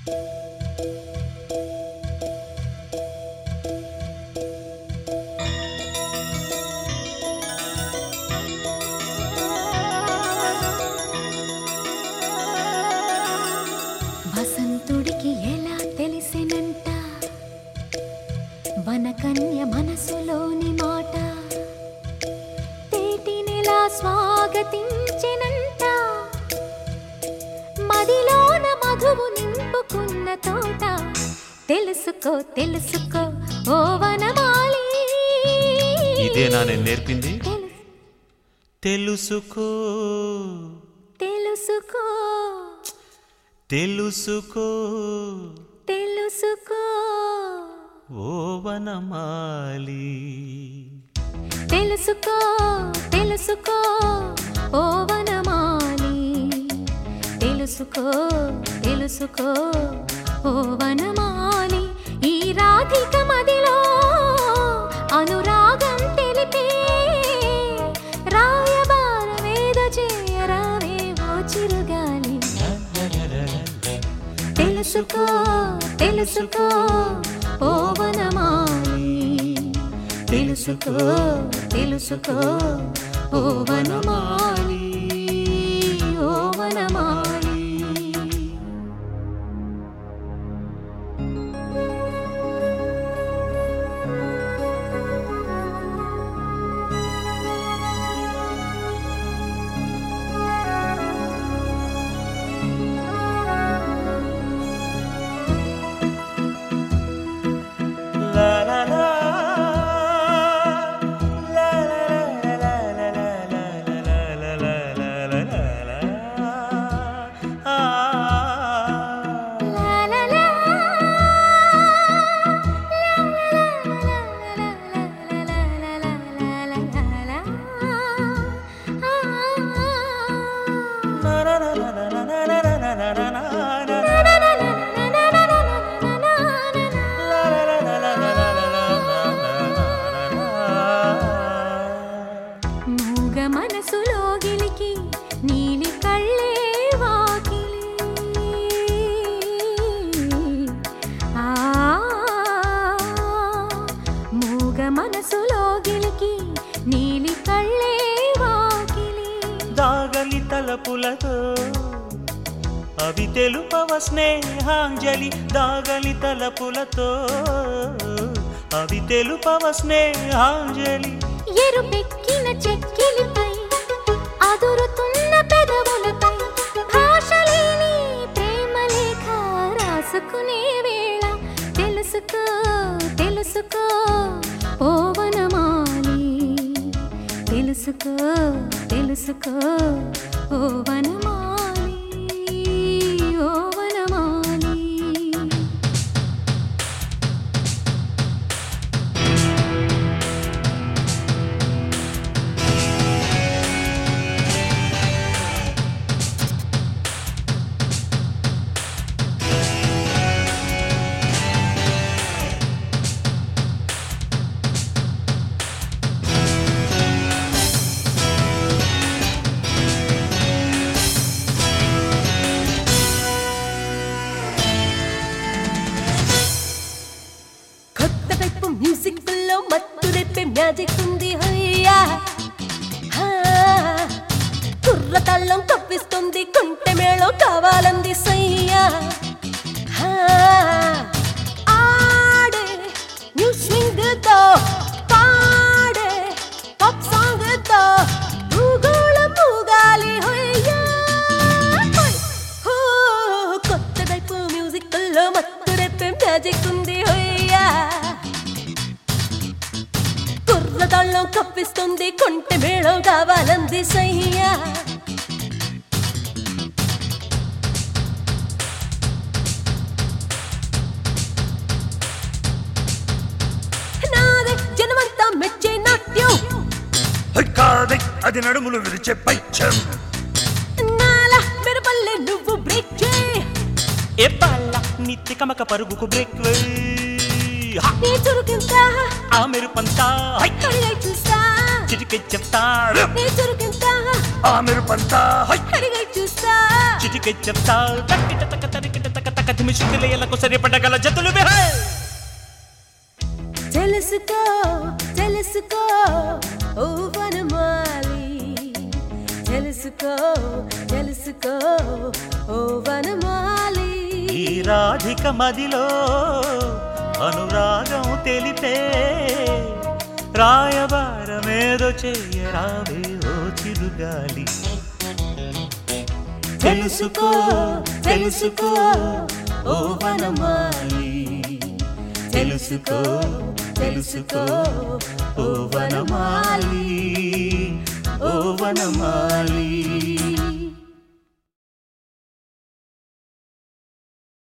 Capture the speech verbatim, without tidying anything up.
వసంతుడికి ఎలా తెలిసినంట వనకన్య మనసులోని మాట తేటినెలా స్వాగతించెనంట మదిలోన మధువు నింపుకున్న తోట తెలుసుకో తెలుసుకో ఓ వనమాలి. ఇదేనా నేను నేర్పింది? తెలుసుకో తెలుసుకో తెలుసుకో తెలుసుకో ఓ వనమాలి. తెలుసుకో తెలుసుకో ఓ వనమాలి. తెలుసుకో తెలుసుకో ఓ వనమాలి. ఈ రాధిక మదిలో అనురాగం తెలిపే రాయబార వేద చేయరావేవో చిరుగాలి. తెలుసుకో తెలుసుకో ఓ వనమాలి. తెలుసుకో తెలుసుకో ఓ వనమాలి. ఓ వనమాలి. మనసులో గిలికి నీలి కళ్ళే వాకిలి. ఆ మూగ మనసులో గిలికి నీలి కళ్ళే వాకిలి. దాగలి తలపులతో అవి తెలుపవ స్నేహాంజలి. దాగలి తలపులతో అవి తెలుపవ స్నేహాంజలి. ఎరుపెక్కిన చెక్కిలిపై అదురుతున్న పెదవులపై భాషలేని ప్రేమ లేఖ రాసుకునే వేళ తెలుసుకో తెలుసుకో ఓ వనమాలి. తెలుసుకో తెలుసుకో ఓ వనమాలి. ఓ వనమాలి. మ్యూజిక్ లో మత్తు రేపే మ్యాజిక్ ఉంది. హయ్యా కుర్రతాళ్ళం కప్పిస్తుంది. కొంటె మేళం కావాలంది సయ్యా. ఆడే న్యూ స్వింగ్ తో పాడే పాప్ సాంగ్ తో భూగోళ మూగాలి. హయ్యా కొత్త టైపు మ్యూజిక్ లో మత్తు రేపే మ్యాజిక్ ఉంది. హయ్యా కుర్రతాళ్ళం కప్పిస్తుంది. కొంటె మేళం కావాలంది సయ్యా. నాదే జనమంతా మెచ్చే నాట్యం. అది నడుములు విరిచే పైచం. నాలా మెరపల్లె నువ్వు బ్రేక్ చేయి. ఏ బాల నిత్య కమక పరుగుకు బ్రేక్ నీ చురుకింత ఆ మెరుపంతా కడిగై చూస్తా. చిటికె చెప్తా నీ చురుకింత ఆ మెరుపంతా కడిగై చూస్తా. చిటికె చెప్తా. తక్కిట తక్క తరికిట తక్క కథమి శుద్ధిలయలకు సరిపడగల జతులు విహే తెలుసుకో తెలుసుకో ఓ వనమాలి తెలుసుకో తెలుసుకో ఓ వనమాలి ఈ రాధిక మదిలో అనురాగం తెలిపే రాయబారమేదో చెయ్యరావే ఓ చిరుగాలి తెలుసుకో తెలుసుకో ఓ వనమాలి తెలుసుకో తెలుసుకో ఓ వనమాలి ఓ వనమాలి